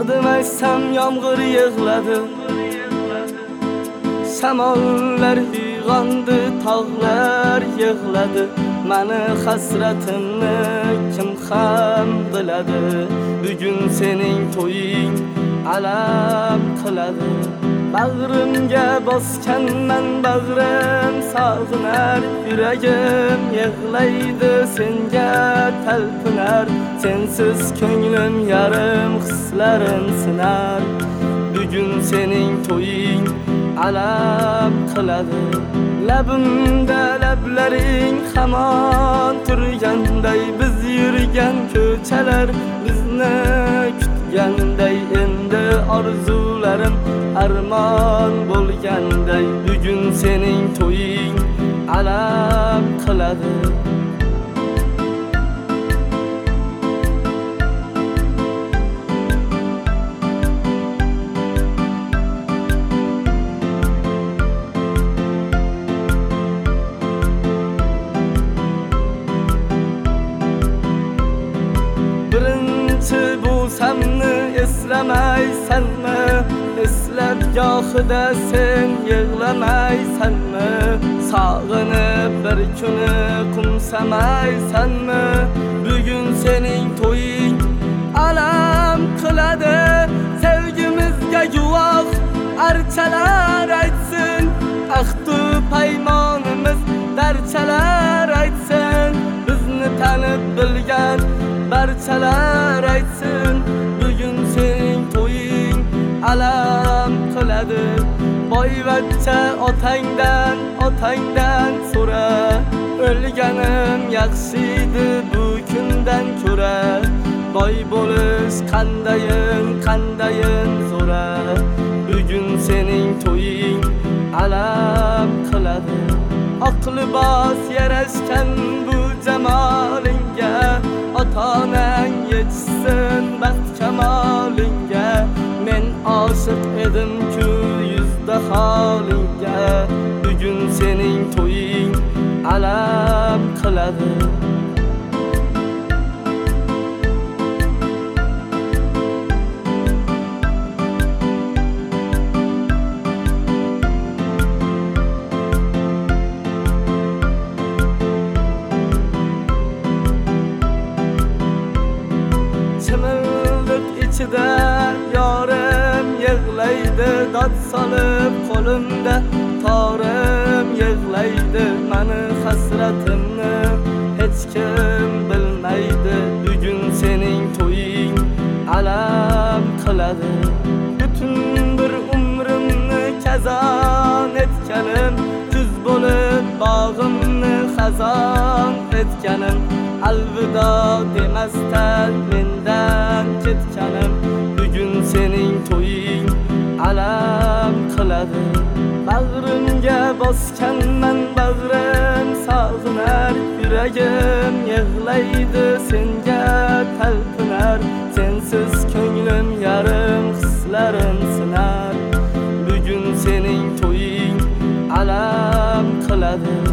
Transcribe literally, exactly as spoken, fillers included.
Adım aysam yağmur yığladı, shamollar uyg'ondi, tog'lar yig'ladi. Mani hasratimni kim ham biladi? Bugun sening to'ying alam qiladi. Bag'rimga bosganman, bag'rim sog'inar, yuragim yig'laydi, senga talpinar. Sensiz ko'nglim yarim, hislarim sinar. Bugun sening to'ying alam qiladi. Labimda lablaring hamon turganday, biz yurgan ko'chalar bizni kutganday. Endi orzularim armon bo'lganday, bugun sening to'ying alam qiladi. Birinchi bo'lsamni eslamaysanmi? Eslab gohida sen yig'lamaysanmi? Sog'inib bir kuni qumsamaysanmi? Bugun sening to'ying alam qiladi. Sevgimizga guvoh archalar aytsin, ahdu paymonimiz darchalar aytsin. Bizni tanib bilgan barchalar aytsin. Bugun sening to'ying alam qiladi. Boyvachcha otangdan, otangdan so'ra. O'lganim yaxshiydi bu kundan ko'ra. Boy bo'lish qandayin, qandayin zo'ra. Bugun sening to'ying alam qiladi. Oq libos yarashgan bu jamolingga, ota-onang yetishsin baxt kamolingga. Men oshiq edim-ku yuzda holingga. Bugun sening to'ying alam qiladi. Chimildiq ichida yorim yig'laydi, dod solib qo'limda torim yig'laydi. Mani hasratimni hech kim bilmaydi. Bugun sening to'ying alam qiladi. Butun bir umrimni kazon etganim, kuz bo'lib bog'imni xazon etganim. Alvido demasdan mendan ketganim. Bugun sening to'ying alam qiladi. Bag'rimga bosganman, bag'rim sog'inar, yuragim yig'laydi, senga talpinar. Sensiz ko'nglim yarim, hislarim sinar. Bugun sening to'ying alam qiladi.